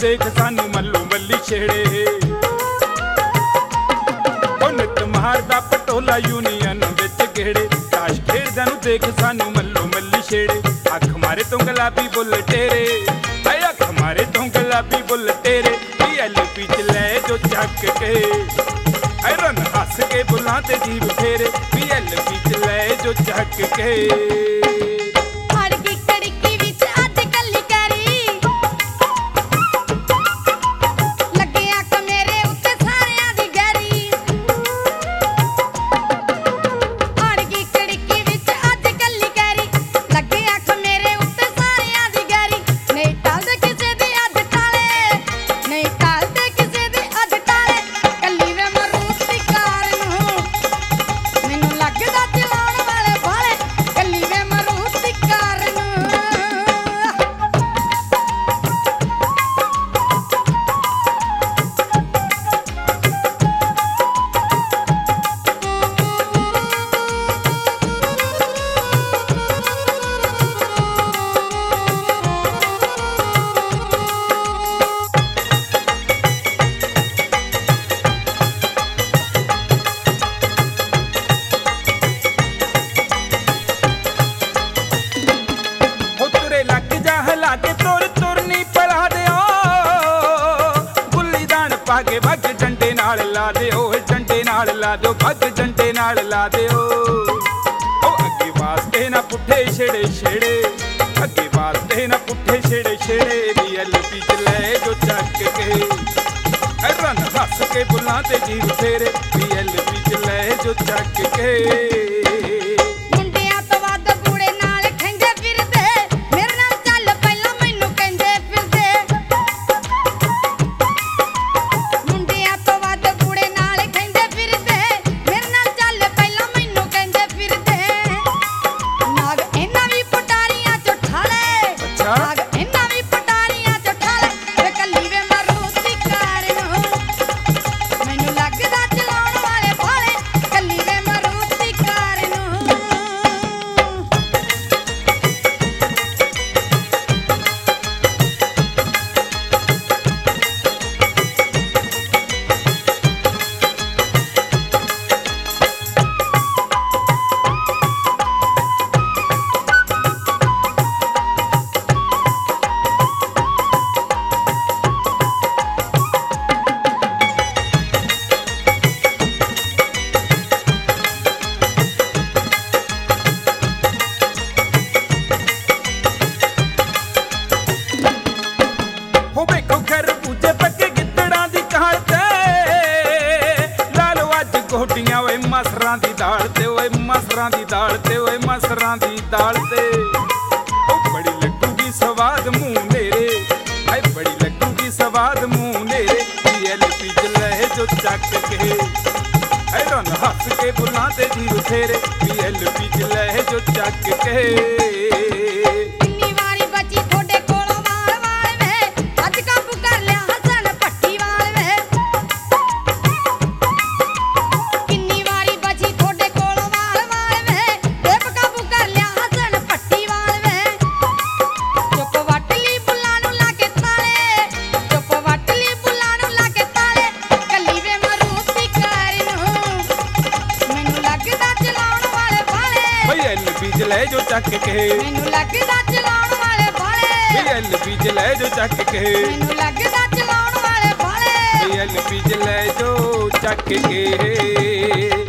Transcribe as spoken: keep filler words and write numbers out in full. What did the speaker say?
देख सानू मल्लो मल्ली छेड़े। ओ नित मारदा पटोला यूनियन विच गेड़े, ताश खेड़दे नू देख सानू मल्लो मल्ली छेड़े। अख मारे तो गुलाबी बुल तेरे, हाय अख मारे तो गुलाबी बुल तेरे, पी एल पी च लै जो चक के, हाय रन हस के बुलां ते जीव फेरे, पी एल पी च लै जो चक के। भागे भग डंडे नाल ला दे, डंडे नाल ला दो, भग डंडे नाल ला दे। ओ अगे वास्ते ना पुठे छेड़े छेड़े, अगे वास्ते ना पुठे छेड़े छेड़े, वी एल पी च लै जो चक के, रन हस के बुलां ते जीव फेरे, वी एल पी च लै जो चक के। मसरां दी दाल ते ओए मसरां दी दाल ते ओए मसरां दी दाल ते, ओ बड़ी लगूगी स्वाद मुंह मेरे, हाय बड़ी लगूगी स्वाद मुंह मेरे, पी एल पी च लै जो चक के, हाय रन हस के बुलां ते जीव फेरे, पी एल पी च लै जो चक के। लै जो चक के, मैनू लगदा चलाउण वाले बाले, एल पी च लै जो चक के, मैनू लगदा चलाउण वाले बाले, एल पी च लै जो चक के।